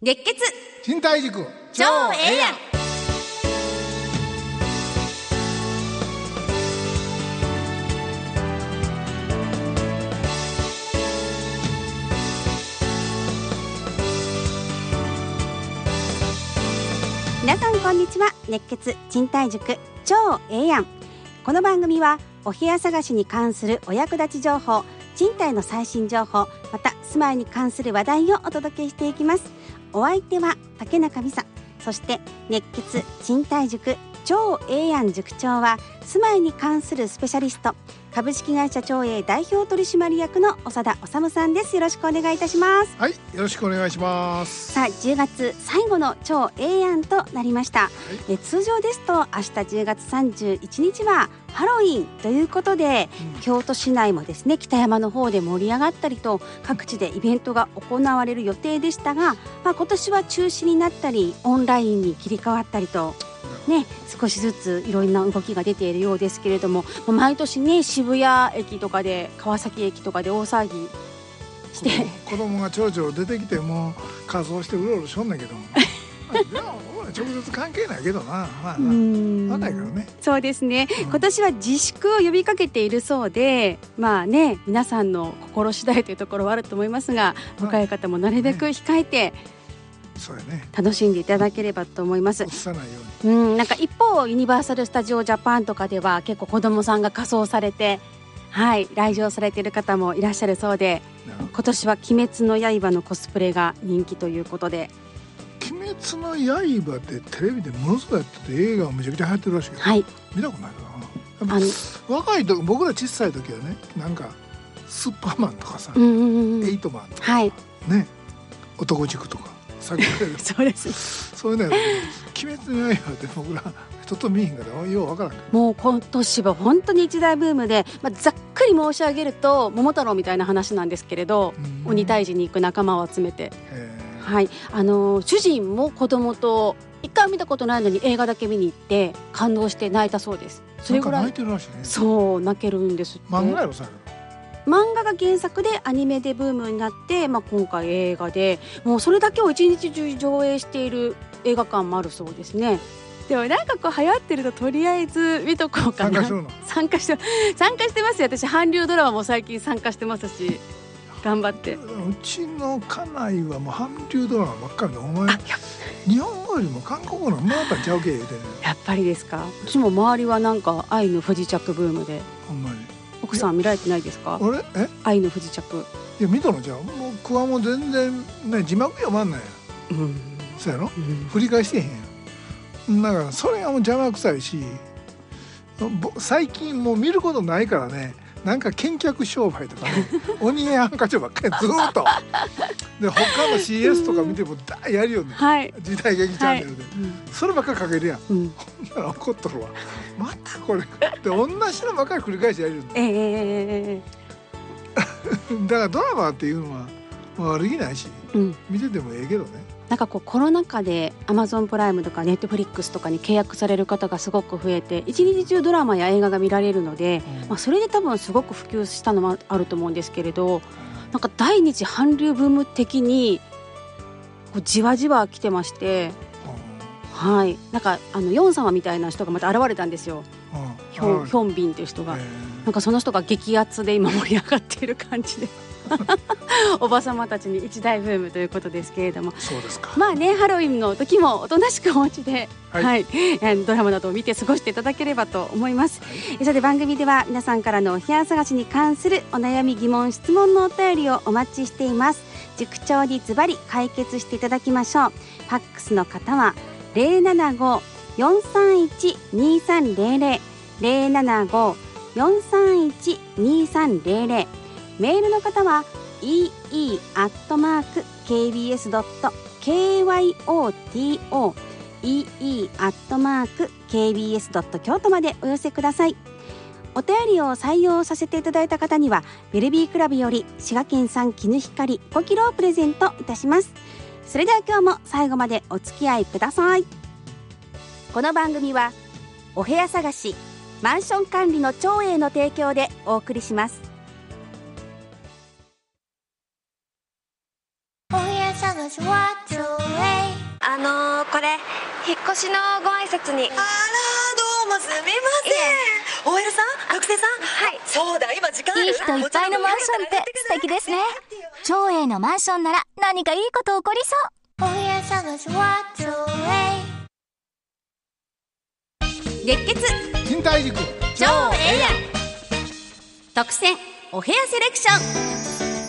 熱血賃貸塾超ええやん。皆さんこんにちは。熱血賃貸塾超ええやん。この番組はお部屋探しに関するお役立ち情報、賃貸の最新情報、また住まいに関する話題をお届けしていきます。お相手は竹中美沙、そして熱血賃貸塾超ええやん塾長は住まいに関するスペシャリスト、株式会社超え代表取締役の長田治さんです。よろしくお願いいたします。 はい、よろしくお願いします。 さあ、10月最後の超ええやんとなりました。通常ですと明日10月31日はハロウィンということで、京都市内もですね、北山の方で盛り上がったりと各地でイベントが行われる予定でしたが、今年は中止になったりオンラインに切り替わったりとね、少しずついろんな動きが出ているようですけれども、毎年ね、渋谷駅とかで川崎駅とかで大騒ぎして子供がちょろちょろ出てきても仮装してうろうろしょんねんけどもでも俺直接関係ないけどな、分ないからね。 そうですね、今年は自粛を呼びかけているそうで、まあね、皆さんの心次第というところはあると思いますが、若い方もなるべく控えて、 そうやね、 楽しんでいただければと思います。 映さないように。 なんか一方ユニバーサル・スタジオ・ジャパンとかでは結構子どもさんが仮装されて、はい、来場されている方もいらっしゃるそうで、今年は鬼滅の刃のコスプレが人気ということで。 鬼滅の刃ってテレビでものすごいやってて、映画もめちゃくちゃ流行ってるらしいけど、はい、見たことないかな。若い時、僕ら小さい時はね、なんかスーパーマンとかさ、エイトマンとか、はい、ね、男塾とかそうですそういうのや鬼滅の刃って僕ら人と見えへんからようわからん。 もう今年は本当に一大ブームで、ざっくり申し上げると桃太郎みたいな話なんですけれど、鬼退治に行く仲間を集めて、はい、主人も子供と一回見たことないのに映画だけ見に行って感動して泣いたそうです。それぐらい泣いてるらしいね。 そう、泣けるんですって。 漫画やろさ、 漫画が原作でアニメでブームになって、今回映画でもうそれだけを一日中上映している映画館もあるそうですね。でもなんかこう流行ってるととりあえず見とこうかな。参加してますよ。私韓流ドラマも最近参加してますし、頑張って。 うちの家内はもう韓流ドラマばっかりで、お前日本語よりも韓国語のもらったんちゃうけ言うてね。 やっぱりですか。私も周りはなんか愛の不時着ブームで。 ほんまに奥さん見られてないですか？愛の不時着。 いや見たのじゃん。僕はもう全然ね、字幕読まんないや、そうやろ、振り返してへんや。だからそれがもう邪魔くさいし、最近もう見ることないからね、なんか見客商売とかね鬼やハンカチばっかりずーっとで、他の CS とか見てもだやるよね、はい、時代劇チャンネルで、そればっかりかけるやん、ほんなら怒っとるわ、またこれで同じのばっかり繰り返しやるよね、だからドラマっていうのは悪気ないし、見ててもええけどね。 なんかこうコロナ禍で Amazon プライムとか Netflix とかに契約される方がすごく増えて、一日中ドラマや映画が見られるので、それで多分すごく普及したのもあると思うんですけれど、なんか第二次韓流ブーム的にこうじわじわ来てまして、はい、なんかヨン様みたいな人がまた現れたんですよ。ヒョンビンという人が、なんかその人が激アツで今盛り上がっている感じでおばさまたちに一大ブームということですけれども。 そうですか。 まあね、ハロウィンの時もおとなしくお家で、ドラマなどを見て過ごしていただければと思います。さて、番組では皆さんからのお部屋探しに関するお悩み、疑問、質問のお便りをお待ちしています。塾長にズバリ解決していただきましょう。ファックスの方は 075-431-2300 075-431-2300、メールの方は ee@kbs.kyoto ee@kbs.kyoto までお寄せください。お便りを採用させていただいた方にはベルビークラブより滋賀県産絹光5キロをプレゼントいたします。それでは今日も最後までお付き合いください。この番組はお部屋探し、マンション管理の長英の提供でお送りします。 お部屋探しは長英これ引っ越しのご挨拶に。 あら、どうもすみません。OL さん、学生さん。 はい。 そうだ、今時間ある？ いい人いっぱいのマンションって素敵ですね。長英のマンションなら何かいいこと起こりそう。お部屋探しは長英。 熱血新大陸超ええやん特選お部屋セレクション。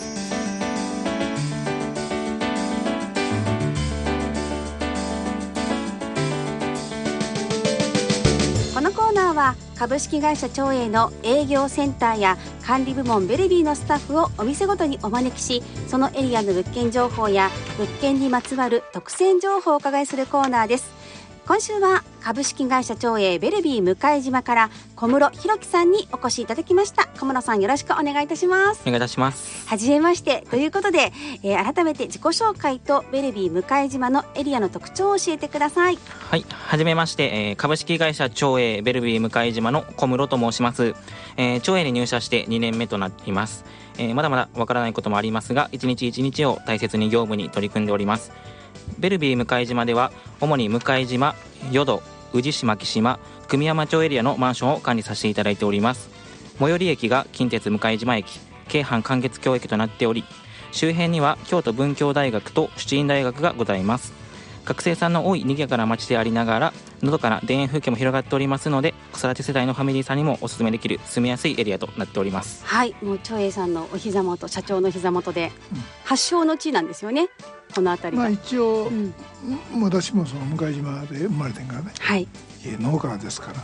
このコーナーは株式会社長英の営業センターや管理部門ベルビーのスタッフをお店ごとにお招きし、そのエリアの物件情報や物件にまつわる特選情報をお伺いするコーナーです。今週は株式会社長英ベルビー向島から小室弘樹さんにお越しいただきました。小室さん、よろしくお願いいたします。 お願いいたします。 はじめましてということで、改めて自己紹介とベルビー向島のエリアの特徴を教えてください。 はい、はじめまして、株式会社長英ベルビー向島の小室と申します。長英に入社して2年目となっています。まだまだわからないこともありますが、一日一日を大切に業務に取り組んでおります。ベルビー向島では主に向島、淀、宇治市牧島、久美山町エリアのマンションを管理させていただいております。最寄り駅が近鉄向島駅、京阪関越橋駅となっており、周辺には京都文教大学と出院大学がございます。学生さんの多い賑やかな街でありながら、のどかな田園風景も広がっておりますので、子育て世代のファミリーさんにもお勧めできる住みやすいエリアとなっております。 はい、もう長英さんのお膝元、社長の膝元で、発祥の地なんですよね、この辺りが。 一応、私もその向島で生まれてんからね、 はい、 農家ですから、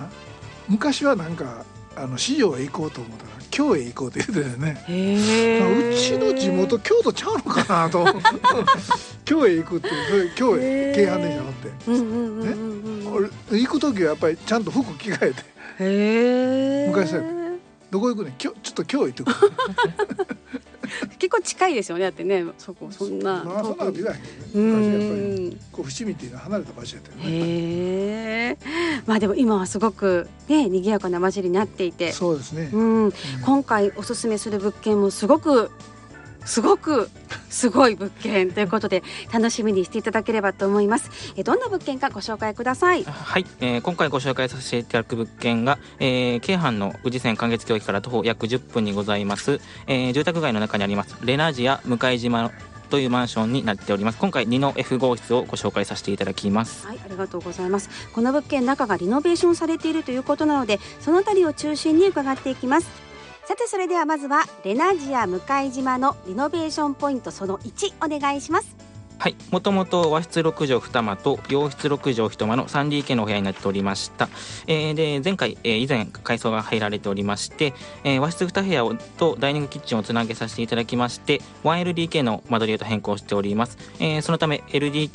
昔はなんか市場へ行こうと思ったら京へ行こうって言ってたよね。うちの地元京都ちゃうのかなと京へ行くって、京へ京阪電車乗って行く時はやっぱりちゃんと服着替えて、昔はどこ行くねん、ちょっと京へ行ってくる結構近いですよね、だってね、そんなそんなこと言わへんけどね。昔やっぱり伏見っていうのは離れた場所やったよね。 でも今はすごくね、賑やかな街になっていて、 そうですね、 今回おすすめする物件もすごくすごい物件ということで、楽しみにしていただければと思います。どんな物件かご紹介ください。 はい、今回ご紹介させていただく物件が、京阪の宇治線関越橋駅から徒歩約10分にございます、住宅街の中にありますレナジア向島というマンションになっております。今回2の F 号室をご紹介させていただきます。 はい、ありがとうございます。この物件、中がリノベーションされているということなので、そのあたりを中心に伺っていきます。さて、それではまずはレナジア向島のリノベーションポイントその1、お願いします。 はい、もともと和室6畳2間と洋室6畳1間の 3DK のお部屋になっておりました。で前回、以前改装が入られておりまして、和室2部屋とダイニングキッチンをつなげさせていただきまして 1LDK の間取りへと変更しております。そのため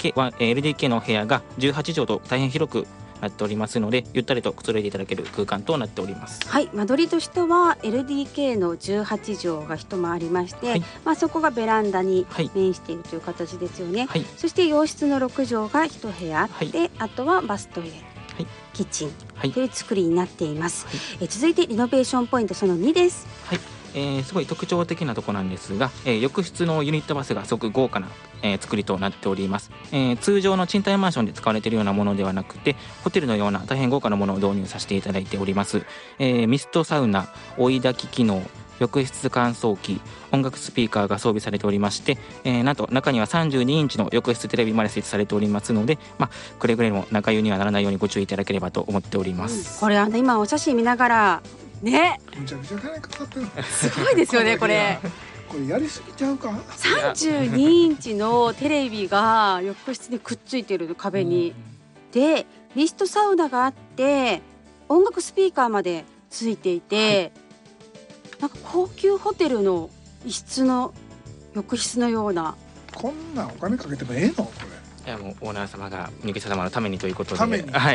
LDK のお部屋が18畳と大変広くなっておりますので、ゆったりとくつろいでいただける空間となっております。 はい、間取りとしては LDK の18畳が一間ありまして、そこがベランダに面しているという形ですよね。そして洋室の6畳が一部屋で、あとはバストイレ、キッチンという作りになっています。続いてリノベーションポイントその2です。 すごい特徴的なところなんですが、浴室のユニットバスがすごく豪華な、作りとなっております。通常の賃貸マンションで使われているようなものではなくて、ホテルのような大変豪華なものを導入させていただいております。ミストサウナ、追い焚き機能、浴室乾燥機、音楽スピーカーが装備されておりまして、なんと中には32インチの浴室テレビまで設置されておりますので、くれぐれも中湯にはならないようにご注意いただければと思っております。 これ今お写真見ながらね、 むちゃくちゃ金かかってるすごいですよねこれやりすぎちゃうか。 32インチのテレビが浴室にくっついてる壁に、でミストサウナがあって音楽スピーカーまでついていて、なんか高級ホテルの一室の浴室のような。 こんなお金かけてもええのこれ。 いや、もうオーナー様が入居者様のためにということで、 ために、 はい、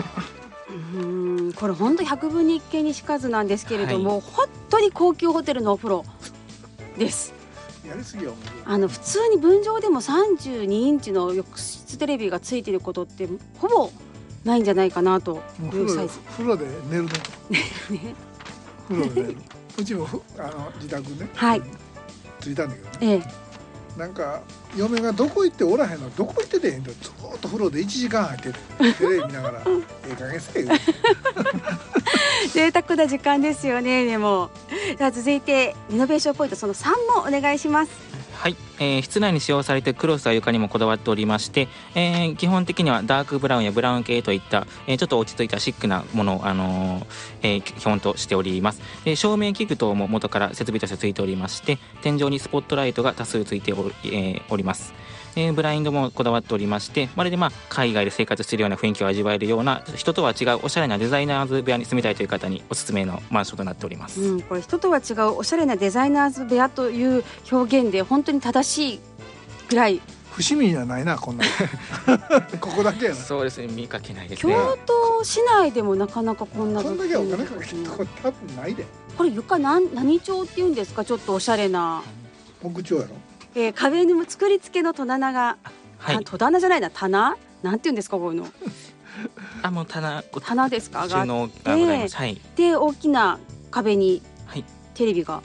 これ本当100分に1件にしかずなんですけれども、本当に高級ホテルのお風呂です。 やりすぎよ。 普通に分譲でも32インチの浴室テレビがついてることってほぼないんじゃないかなというサイズ。 風呂で寝るの風呂で寝るうちも自宅ね、ついたんだけどね、 なんか嫁がどこ行っておらへんの、どこ行っててへんと、ずっと風呂で1時間入っててテレビ見ながらええ加減せえよ贅沢な時間ですよね。でもでは続いてリノベーションポイントその3もお願いします。 はい、室内に使用されているクロスや床にもこだわっておりまして、基本的にはダークブラウンやブラウン系といった、ちょっと落ち着いたシックなものを、基本としております。照明器具等も元から設備としてついておりまして、天井にスポットライトが多数ついております。ブラインドもこだわっておりまして、まるで海外で生活しているような雰囲気を味わえるような人とは違うおしゃれなデザイナーズ部屋に住みたいという方におすすめのマンションとなっております。 これ人とは違うおしゃれなデザイナーズ部屋という表現で本当に正しいぐらい伏見にはないなこんなここだけやな。 そうですね、見かけないですね。 京都市内でもなかなかこんなこんだけお金かけてるとこ多分ないで。 これ床何調っていうんですか、ちょっとおしゃれな木調やろ。 壁にも作り付けの戸棚が、 はい、 戸棚じゃないな、棚なんていうんですか、こういうのもう棚ですか、 収納がございます。はい、 で大きな壁にテレビが、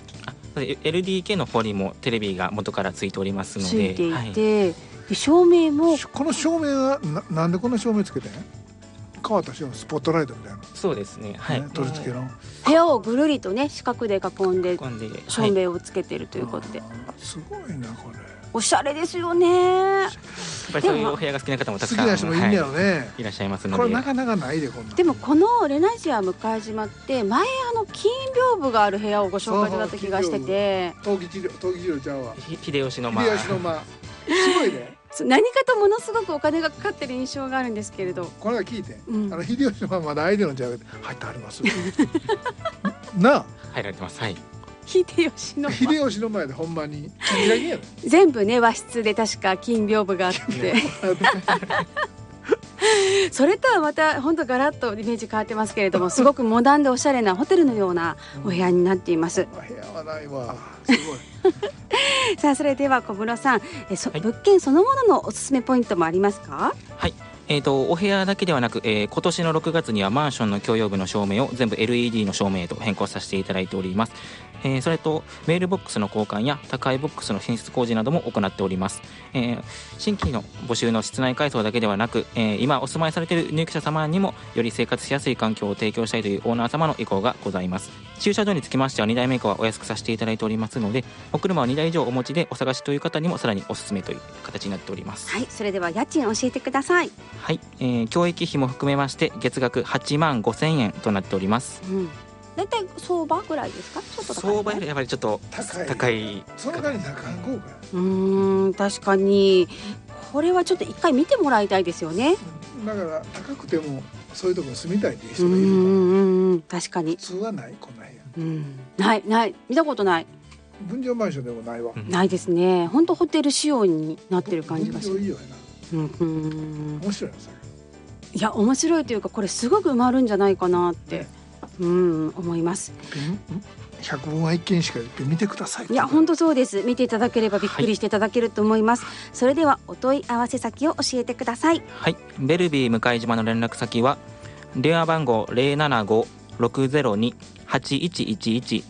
LDK の方にもテレビが元からついておりますので、 ついていて、で照明もこの照明はなんでこの照明つけてん？変わった照明、スポットライトみたいな。 そうですね、はい、 取り付けの部屋をぐるりとね四角で囲んで照明をつけてるということで、 すごいなこれ。 おしゃれですよね。 やっぱりそういうお部屋が好きな方もたくさん好きな人もいるんやろね、 いらっしゃいますので、 これなかなかないでこんな。 でもこのレナジア向島って前金屏風がある部屋をご紹介いただいた気がしてて、 陶器治療ちゃうわ、 秀吉の間、 秀吉の間すごいね何かとものすごくお金がかかってる印象があるんですけれど、 これは聞いて、秀吉の間まだアイデアのじゃなくて入ってありますなあ、 入られてます。はい、 秀吉の前でほんまに金だけやで全部ね和室で確か金屏風があってそれとはまた本当ガラッとイメージ変わってますけれども、すごくモダンでおしゃれなホテルのようなお部屋になっています。 部屋はないわ、すごいさあそれでは小室さん、物件そのもののおすすめポイントもありますか？ はい、お部屋だけではなく、今年の6月にはマンションの共用部の照明を全部 LED の照明へと変更させていただいております。それとメールボックスの交換や宅配ボックスの進出工事なども行っております。新規の募集の室内改装だけではなく、今お住まいされている入居者様にもより生活しやすい環境を提供したいというオーナー様の意向がございます。駐車場につきましては2台目以降はお安くさせていただいておりますので、お車を2台以上お持ちでお探しという方にもさらにおすすめという形になっております。 はい、それでは家賃教えてください。 はい、教育費も含めまして月額8万5,000円となっております。 だいたい相場ぐらいですか？ちょっと高い、 相場よりやっぱりちょっと高い。 その代わり高い確かにこれはちょっと一回見てもらいたいですよね。 だから高くてもそういうところに住みたいっていう人がいるから、 確かに普通はないこんな部屋、ない見たことない。 分譲マンションでもないわ、 ないですね。本当ホテル仕様になってる感じがする。 分譲いいよな、面白いなそれ。 いや面白いというか、これすごく埋まるんじゃないかなって思います。 100分は一見しか見てください。 いや本当そうです。見ていただければびっくりしていただけると思います。それではお問い合わせ先を教えてください。 はい、ベルビー向島の連絡先は電話番号 075-602-8111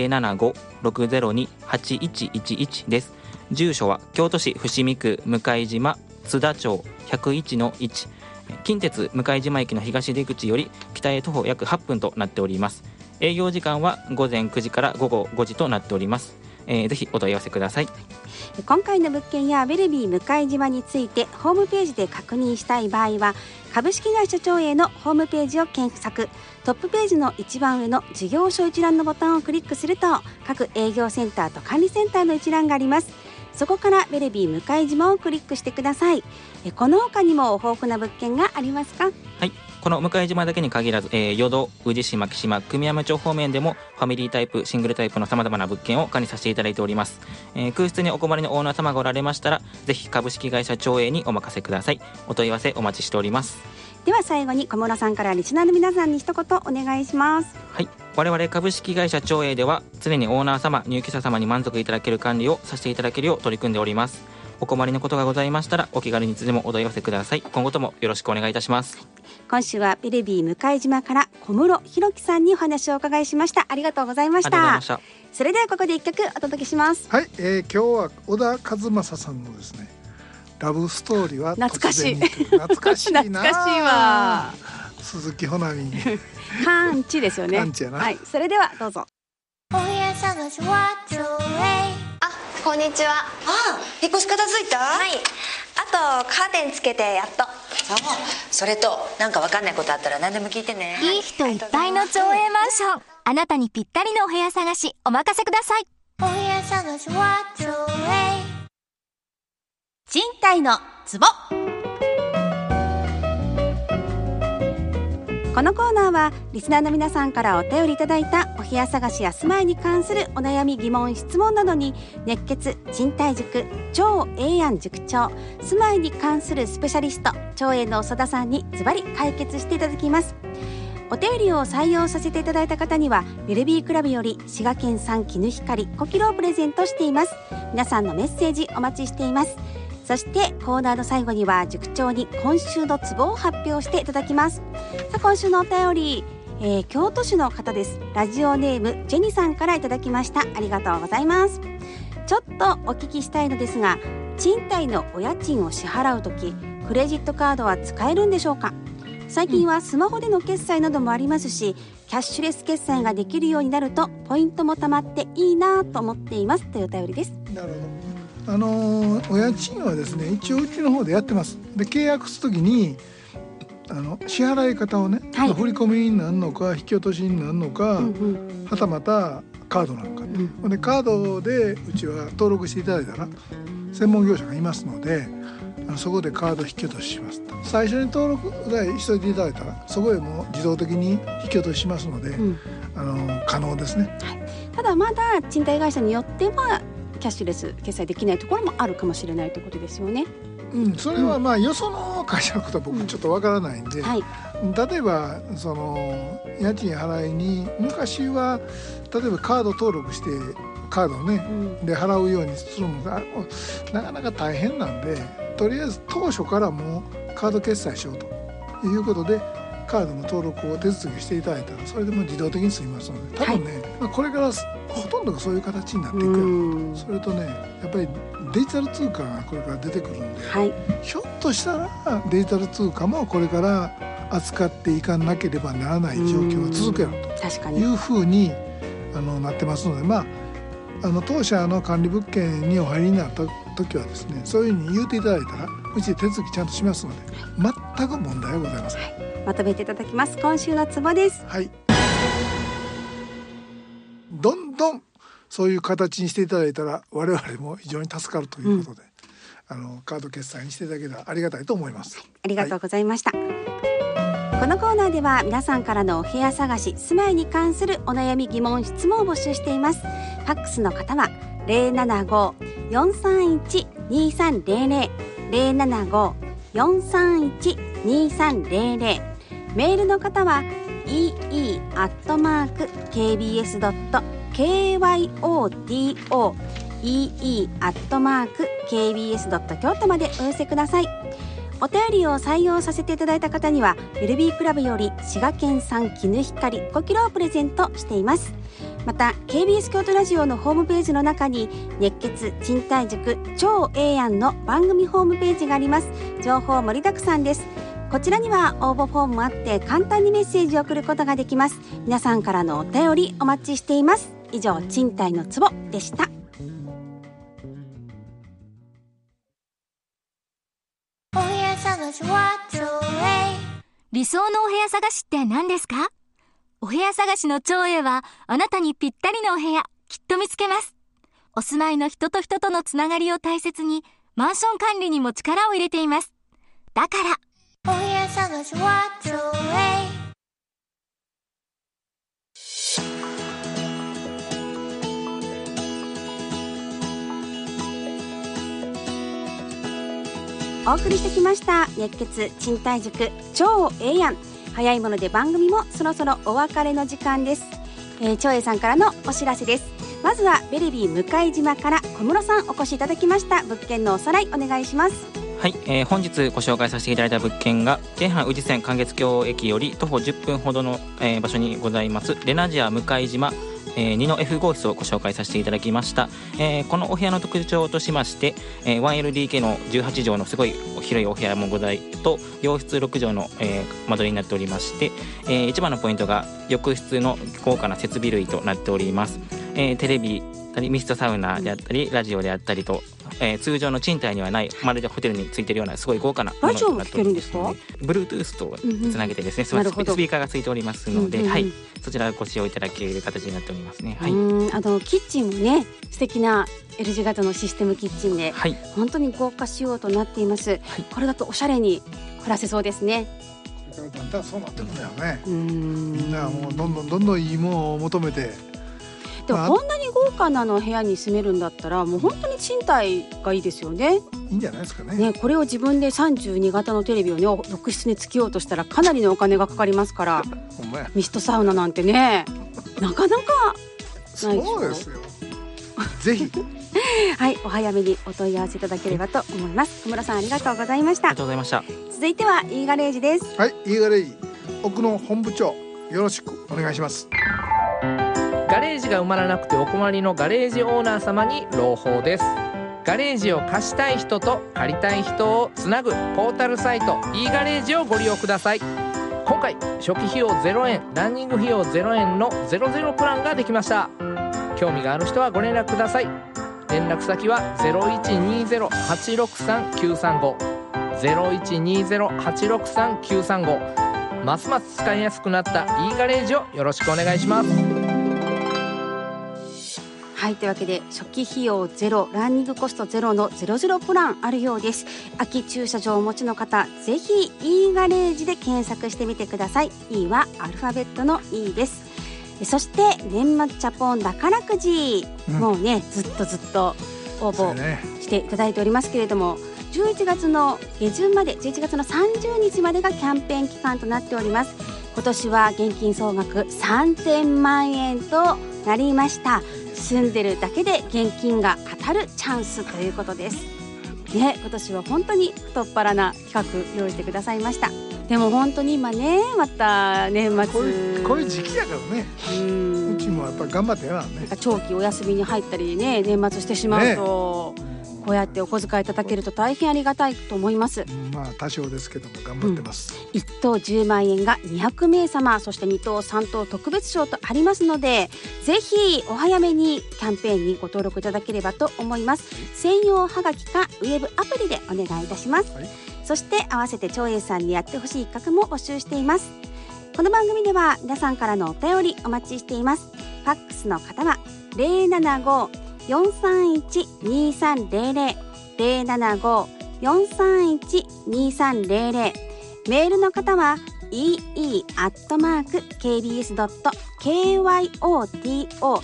075-602-8111 です。住所は京都市伏見区向島津田町 101-1、近鉄向島駅の東出口より北へ徒歩約8分となっております。営業時間は午前9時から午後5時となっております。ぜひお問い合わせください。 今回の物件やベルビー向島についてホームページで確認したい場合は、株式会社長栄のホームページを検索、トップページの一番上の事業所一覧のボタンをクリックすると、各営業センターと管理センターの一覧があります。そこからベルビー向島をクリックしてください。この他にも豊富な物件がありますか？ はい、この向島だけに限らず、淀、宇治市、牧島、組山町方面でもファミリータイプ、シングルタイプの様々な物件を管理させていただいております。空室にお困りのオーナー様がおられましたら、ぜひ株式会社長栄にお任せください。お問い合わせお待ちしております。 では最後に小室さんからリスナーの皆さんに一言お願いします。 はい、我々株式会社長栄では常にオーナー様、入居者様に満足いただける管理をさせていただけるよう取り組んでおります。 お困りのことがございましたらお気軽にいつでもお問い合わせください。今後ともよろしくお願いいたします。 今週はベルビー向島から小室弘樹さんにお話をお伺いしました。ありがとうございました。それではここで一曲お届けします。 はい、今日は小田和正さんのですね、ラブストーリーは突然に。懐かしいな。 懐かしいわ。 鈴木保奈美カンチですよね。 カンチやな。 はい、それではどうぞ。 お部屋探しはちょい。あ、こんにちは。 ああ、引っ越し片付いた？ はい。あとカーテンつけてやっと。 それとなんかわかんないことあったら何でも聞いてね。 いい人いっぱいの町営マンション、あなたにぴったりのお部屋探しお任せください。 お部屋探しはちょい。 賃貸のツボ。 このコーナーはリスナーの皆さんからお便りいただいたお部屋探しや住まいに関するお悩み疑問質問などに熱血賃貸塾超永安塾長住まいに関するスペシャリスト超永の長田さんにズバリ解決していただきます。お便りを採用させていただいた方にはベルビークラブより滋賀県産絹光5キロをプレゼントしています。皆さんのメッセージお待ちしています。そしてコーナーの最後には塾長に今週のツボを発表していただきます。さあ今週のお便り、京都市の方です。ラジオネームジェニさんからいただきました。ありがとうございます。ちょっとお聞きしたいのですが、賃貸のお家賃を支払うときクレジットカードは使えるんでしょうか。最近はスマホでの決済などもありますし、キャッシュレス決済ができるようになるとポイントも貯まっていいなと思っていますというお便りです。 なるほど。お家賃はですね、一応うちの方でやってます。で契約するときに支払い方をね、はい、振り込みになるのか引き落としになるのか、はたまたカードなのか、でカードでうちは登録していただいたら専門業者がいますので、そこでカード引き落としします。最初に登録代急いでいただいたらそこへもう自動的に引き落とししますので、可能ですね、 はい、ただまだ賃貸会社によってはキャッシュレス決済できないところもあるかもしれないということですよね。 それはまあよその会社のことは僕ちょっとわからないんで、はい、例えばその家賃払いに昔は例えばカード登録してカードをね、で払うようにするのがなかなか大変なんで、とりあえず当初からもうカード決済しようということでカードの登録を手続きしていただいたらそれでも自動的に済みますので、多分ね、これからほとんどがそういう形になっていくやろ。それとね、やっぱりデジタル通貨がこれから出てくるんで、ひょっとしたらデジタル通貨もこれから扱っていかなければならない状況が続くやろというふうになってますので、当社の管理物件にお入りになった時はですね、そういうふうに言うていただいたらうちで手続きちゃんとしますので、全く問題はございません。 まとめていただきます。今週のツボです。 はい。どんどんそういう形にしていただいたら我々も非常に助かるということで、カード決済にしていただけたらありがたいと思います。 ありがとうございました。このコーナーでは皆さんからのお部屋探し、住まいに関するお悩み疑問質問を募集しています。ファックスの方は 075-431-2300 075-431-2300、メールの方は ee@kbs.kyoto ee@kbs.kyoto までお寄せください。お便りを採用させていただいた方にはベルビークラブより滋賀県産絹光5キロをプレゼントしています。また KBS 京都ラジオのホームページの中に熱血賃貸塾超永安の番組ホームページがあります。情報盛りだくさんです。こちらには応募フォームもあって簡単にメッセージを送ることができます。皆さんからのお便りお待ちしています。以上、賃貸のツボでした。 理想のお部屋探しって何ですか？お部屋探しの超永はあなたにぴったりのお部屋きっと見つけます。お住まいの人と人とのつながりを大切にマンション管理にも力を入れています。だからお部屋探しは超永。 お送りしてきました熱血賃貸塾超永安。早いもので番組もそろそろお別れの時間です。超永さんからのお知らせです。 まずはベルビー向島から小室さんお越しいただきました物件のおさらいお願いします。 はい、本日ご紹介させていただいた物件が京阪宇治線関月橋駅より徒歩10分ほどの、場所にございますレナジア向島2の F 号室をご紹介させていただきました。このお部屋の特徴としまして、1LDK の18畳のすごい広いお部屋もございと洋室6畳の、間取りになっておりまして、一番のポイントが浴室の豪華な設備類となっております。テレビミストサウナであったりラジオであったりと、通常の賃貸にはないまるでホテルについているようなすごい豪華なものとなっております。ラジオも聞けるんですかBluetooth とつなげてですね、スピーカーがついておりますので、はい、そちらをご使用いただける形になっておりますね。はい、 キッチンもね素敵な L 字型のシステムキッチンで、はい、本当に豪華仕様となっています。はい、これだとおしゃれに暮らせそうですね。 だんだんそうなってくるんだよね。みんなもうどんどんいいものを求めて。 でもこんなに豪華なの部屋に住めるんだったらもう本当に賃貸がいいですよね。 いいんじゃないですか ね。 これを自分で32型のテレビをね浴室につけようとしたらかなりのお金がかかりますからミストサウナなんてねなかなかないでしょ。 そうですよぜひはい、お早めにお問い合わせいただければと思います。小室さんありがとうございました。 ありがとうございました。 続いては E ガレージです。 はい、E ガレージ奥野本部長よろしくお願いします。 ガレージが埋まらなくてお困りのガレージオーナー様に朗報です。ガレージを貸したい人と借りたい人をつなぐポータルサイト E ガレージをご利用ください。今回初期費用0円ランニング費用0円の00プランができました。興味がある人はご連絡ください。連絡先は 0120-863-935 0120-863-935 ますます使いやすくなった E ガレージをよろしくお願いします。 はい、というわけで初期費用0ランニングコスト0の00プランあるようです。空き駐車場をお持ちの方ぜひ E ガレージで検索してみてください。 E はアルファベットの E です。そして年末チャポン宝くじ、もうねずっと応募していただいておりますけれども、11月の下旬まで11月の30日までがキャンペーン期間となっております。今年は現金総額3000万円となりました。住んでるだけで現金が当たるチャンスということですね。今年は本当に太っ腹な企画用意してくださいました。でも本当に今ねまた年末こういう時期やからね。うちもやっぱり頑張ってやらんね。 なんか長期お休みに入ったりね年末してしまうと、こうやってお小遣いいただけると大変ありがたいと思います。 まあ多少ですけども頑張ってます。 1等10万円が200名様、そして2等3等特別賞とありますので、ぜひお早めにキャンペーンにご登録いただければと思います。専用はがきかウェブアプリでお願いいたします。そして合わせて長英さんにやってほしい企画も募集しています。この番組では皆さんからのお便りお待ちしています。ファックスの方は 075-431-2300 075-431-2300 メールの方は ee@kbs.kyoto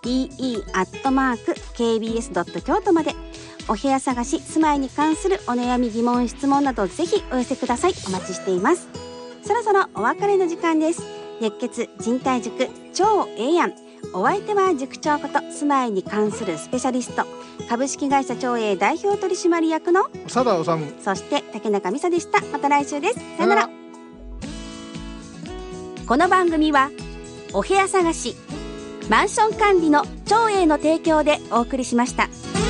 ee@kbs.kyoto まで。お部屋探し住まいに関するお悩み疑問質問などぜひお寄せください。お待ちしています。そろそろお別れの時間です。熱血人体塾超ええやん。お相手は塾長こと住まいに関するスペシャリスト株式会社長英代表取締役の佐田治、 そして竹中美沙でした。また来週です。さよなら。この番組はお部屋探しマンション管理の長英の提供でお送りしました。